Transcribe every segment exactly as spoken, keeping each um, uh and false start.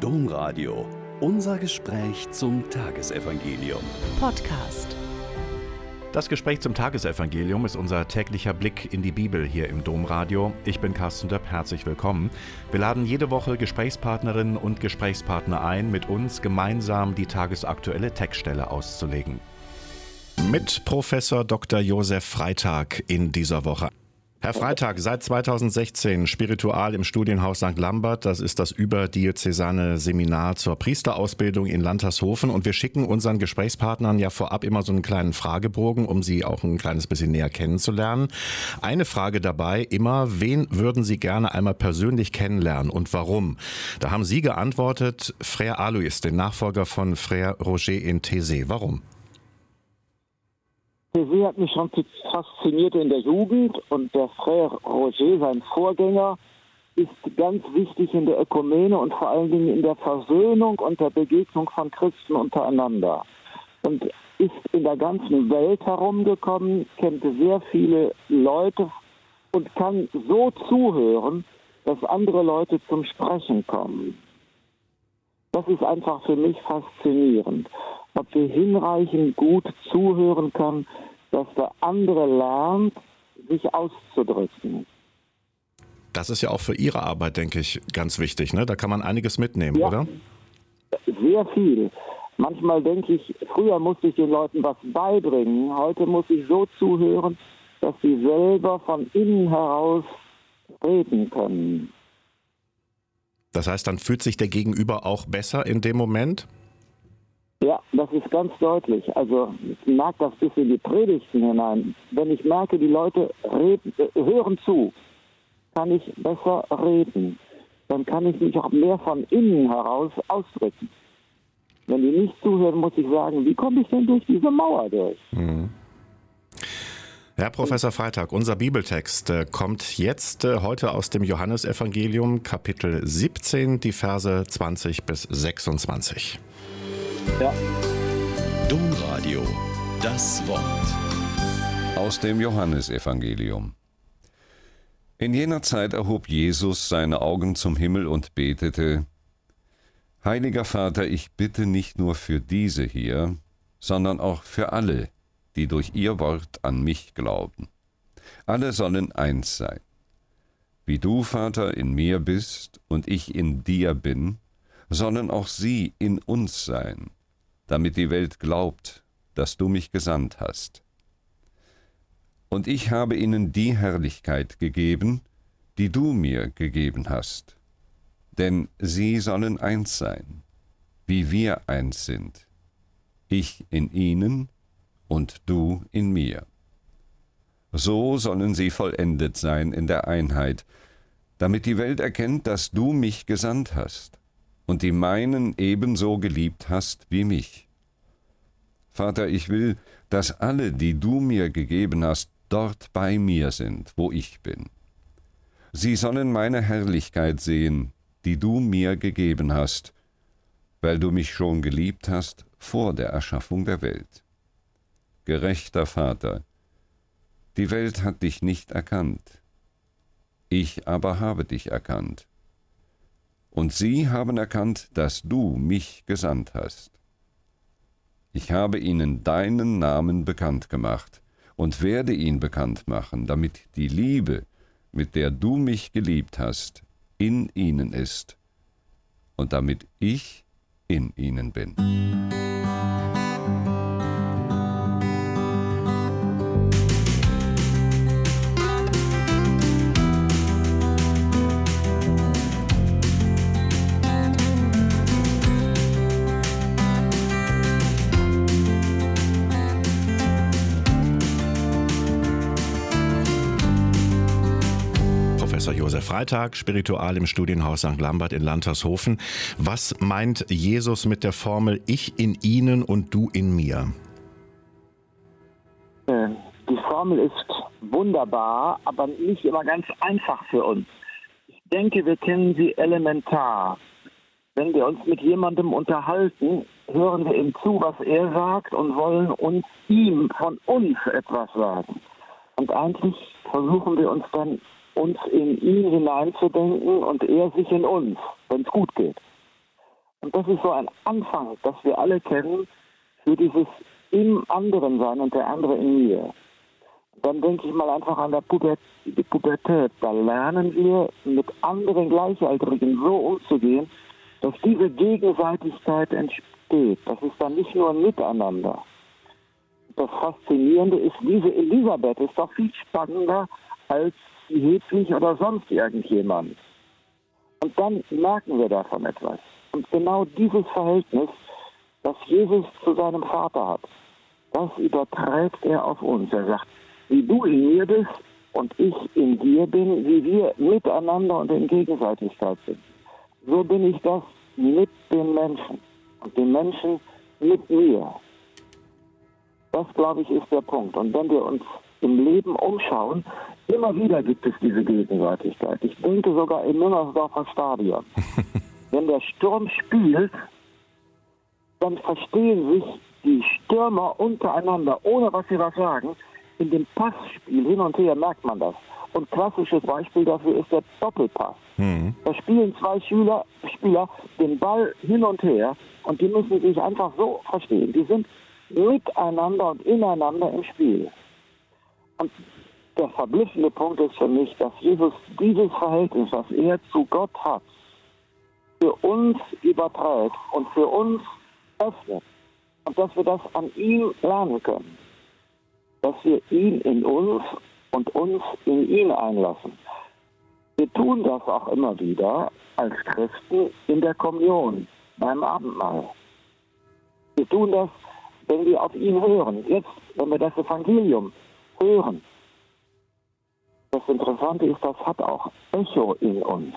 Domradio. Unser Gespräch zum Tagesevangelium. Podcast. Das Gespräch zum Tagesevangelium ist unser täglicher Blick in die Bibel hier im Domradio. Ich bin Carsten Döpp, herzlich willkommen. Wir laden jede Woche Gesprächspartnerinnen und Gesprächspartner ein, mit uns gemeinsam die tagesaktuelle Textstelle auszulegen. Mit Professor Doktor Josef Freitag in dieser Woche. Herr Freitag, seit zweitausendsechzehn Spiritual im Studienhaus Sankt Lambert. Das ist das überdiözesane Seminar zur Priesterausbildung in Lantershofen. Und wir schicken unseren Gesprächspartnern ja vorab immer so einen kleinen Fragebogen, um sie auch ein kleines bisschen näher kennenzulernen. Eine Frage dabei immer: Wen würden Sie gerne einmal persönlich kennenlernen und warum? Da haben Sie geantwortet: Frère Alois, den Nachfolger von Frère Roger in Taizé. Warum? Taizé hat mich schon fasziniert in der Jugend, und der Frère Roger, sein Vorgänger, ist ganz wichtig in der Ökumene und vor allen Dingen in der Versöhnung und der Begegnung von Christen untereinander. Und ist in der ganzen Welt herumgekommen, kennt sehr viele Leute und kann so zuhören, dass andere Leute zum Sprechen kommen. Das ist einfach für mich faszinierend. Ob wir hinreichend gut zuhören kann, dass der andere lernt, sich auszudrücken. Das ist ja auch für Ihre Arbeit, denke ich, ganz wichtig, ne? Da kann man einiges mitnehmen, ja, oder? Sehr viel. Manchmal denke ich, früher musste ich den Leuten was beibringen. Heute muss ich so zuhören, dass sie selber von innen heraus reden können. Das heißt, dann fühlt sich der Gegenüber auch besser in dem Moment? Ja, das ist ganz deutlich. Also ich merke das bis in die Predigten hinein. Wenn ich merke, die Leute reden, äh, hören zu, kann ich besser reden. Dann kann ich mich auch mehr von innen heraus ausdrücken. Wenn die nicht zuhören, muss ich sagen, wie komme ich denn durch diese Mauer durch? Mhm. Herr Professor Freitag, unser Bibeltext äh, kommt jetzt äh, heute aus dem Johannesevangelium, Kapitel siebzehn, die Verse zwanzig bis sechsundzwanzig. Ja. Domradio, das Wort. Aus dem Johannesevangelium. In jener Zeit erhob Jesus seine Augen zum Himmel und betete: Heiliger Vater, ich bitte nicht nur für diese hier, sondern auch für alle, die durch ihr Wort an mich glauben. Alle sollen eins sein. Wie du, Vater, in mir bist und ich in dir bin, sollen auch sie in uns sein, damit die Welt glaubt, dass du mich gesandt hast. Und ich habe ihnen die Herrlichkeit gegeben, die du mir gegeben hast, denn sie sollen eins sein, wie wir eins sind, ich in ihnen und du in mir. So sollen sie vollendet sein in der Einheit, damit die Welt erkennt, dass du mich gesandt hast und die meinen ebenso geliebt hast wie mich. Vater, ich will, dass alle, die du mir gegeben hast, dort bei mir sind, wo ich bin. Sie sollen meine Herrlichkeit sehen, die du mir gegeben hast, weil du mich schon geliebt hast vor der Erschaffung der Welt. Gerechter Vater, die Welt hat dich nicht erkannt, ich aber habe dich erkannt. Und sie haben erkannt, dass du mich gesandt hast. Ich habe ihnen deinen Namen bekannt gemacht und werde ihn bekannt machen, damit die Liebe, mit der du mich geliebt hast, in ihnen ist und damit ich in ihnen bin. Professor Josef Freitag, Spiritual im Studienhaus Sankt Lambert in Lantershofen. Was meint Jesus mit der Formel Ich in Ihnen und du in mir? Die Formel ist wunderbar, aber nicht immer ganz einfach für uns. Ich denke, wir kennen sie elementar. Wenn wir uns mit jemandem unterhalten, hören wir ihm zu, was er sagt, und wollen uns ihm von uns etwas sagen. Und eigentlich versuchen wir uns dann, uns in ihn hineinzudenken und er sich in uns, wenn es gut geht. Und das ist so ein Anfang, das wir alle kennen, für dieses im anderen sein und der andere in mir. Dann denke ich mal einfach an der Puber- die Pubertät. Da lernen wir, mit anderen Gleichaltrigen so umzugehen, dass diese Gegenseitigkeit entsteht. Das ist dann nicht nur ein Miteinander. Das Faszinierende ist, diese Elisabeth ist doch viel spannender als die Hedwig oder sonst irgendjemand. Und dann merken wir davon etwas. Und genau dieses Verhältnis, das Jesus zu seinem Vater hat, das überträgt er auf uns. Er sagt, wie du in mir bist und ich in dir bin, wie wir miteinander und in Gegenseitigkeit sind. So bin ich das mit den Menschen und den Menschen mit mir. Das, glaube ich, ist der Punkt. Und wenn wir uns im Leben umschauen, immer wieder gibt es diese Gegenseitigkeit. Ich denke sogar im Müngersdorfer Stadion. Wenn der Sturm spielt, dann verstehen sich die Stürmer untereinander, ohne was sie was sagen. In dem Passspiel hin und her merkt man das. Und klassisches Beispiel dafür ist der Doppelpass. Mhm. Da spielen zwei Schüler, Spieler den Ball hin und her und die müssen sich einfach so verstehen. Die sind miteinander und ineinander im Spiel. Und der verblüffende Punkt ist für mich, dass Jesus dieses Verhältnis, was er zu Gott hat, für uns überträgt und für uns öffnet. Und dass wir das an ihm lernen können. Dass wir ihn in uns und uns in ihn einlassen. Wir tun das auch immer wieder als Christen in der Kommunion, beim Abendmahl. Wir tun das, wenn wir auf ihn hören. Jetzt, wenn wir das Evangelium hören. Das Interessante ist, das hat auch Echo in uns.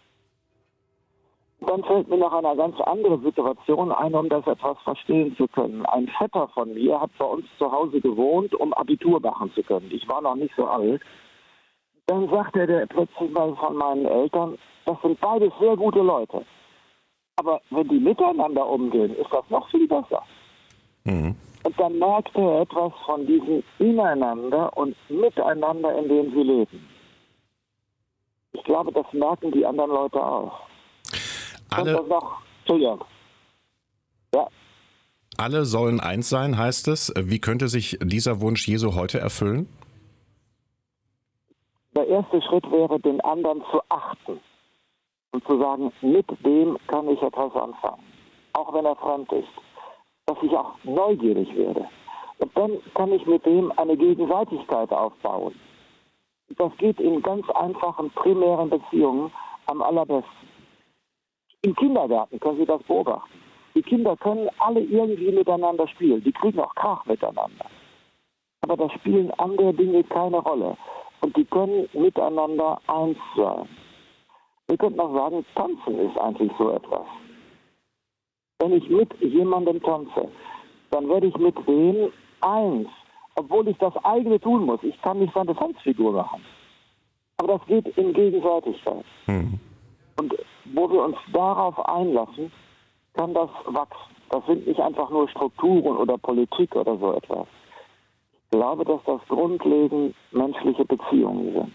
Dann fällt mir noch eine ganz andere Situation ein, um das etwas verstehen zu können. Ein Vetter von mir hat bei uns zu Hause gewohnt, um Abitur machen zu können. Ich war noch nicht so alt. Dann sagte der plötzlich mal von meinen Eltern, das sind beides sehr gute Leute. Aber wenn die miteinander umgehen, ist das noch viel besser. Mhm. Und dann merkte er etwas von diesem Ineinander und Miteinander, in dem sie leben. Ich glaube, das merken die anderen Leute auch. Alle, noch, ja. alle sollen eins sein, heißt es. Wie könnte sich dieser Wunsch Jesu heute erfüllen? Der erste Schritt wäre, den anderen zu achten und zu sagen, mit dem kann ich etwas anfangen, auch wenn er fremd ist, dass ich auch neugierig werde. Und dann kann ich mit dem eine Gegenseitigkeit aufbauen. Das geht in ganz einfachen, primären Beziehungen am allerbesten. Im Kindergarten können Sie das beobachten. Die Kinder können alle irgendwie miteinander spielen. Die kriegen auch Krach miteinander. Aber da spielen andere Dinge keine Rolle. Und die können miteinander eins sein. Wir könnten auch sagen, tanzen ist eigentlich so etwas. Wenn ich mit jemandem tanze, dann werde ich mit dem eins. Obwohl ich das eigene tun muss. Ich kann nicht seine Tanzfigur machen. Aber das geht in Gegenseitigkeit. Mhm. Und wo wir uns darauf einlassen, kann das wachsen. Das sind nicht einfach nur Strukturen oder Politik oder so etwas. Ich glaube, dass das grundlegend menschliche Beziehungen sind.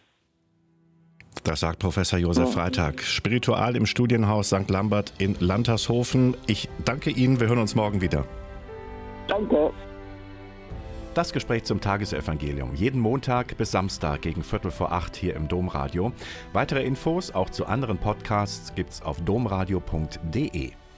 Das sagt Professor Josef ja. Freitag, Spiritual im Studienhaus Sankt Lambert in Lantershofen. Ich danke Ihnen, wir hören uns morgen wieder. Danke. Das Gespräch zum Tagesevangelium. Jeden Montag bis Samstag gegen Viertel vor acht hier im Domradio. Weitere Infos auch zu anderen Podcasts gibt's auf domradio punkt de.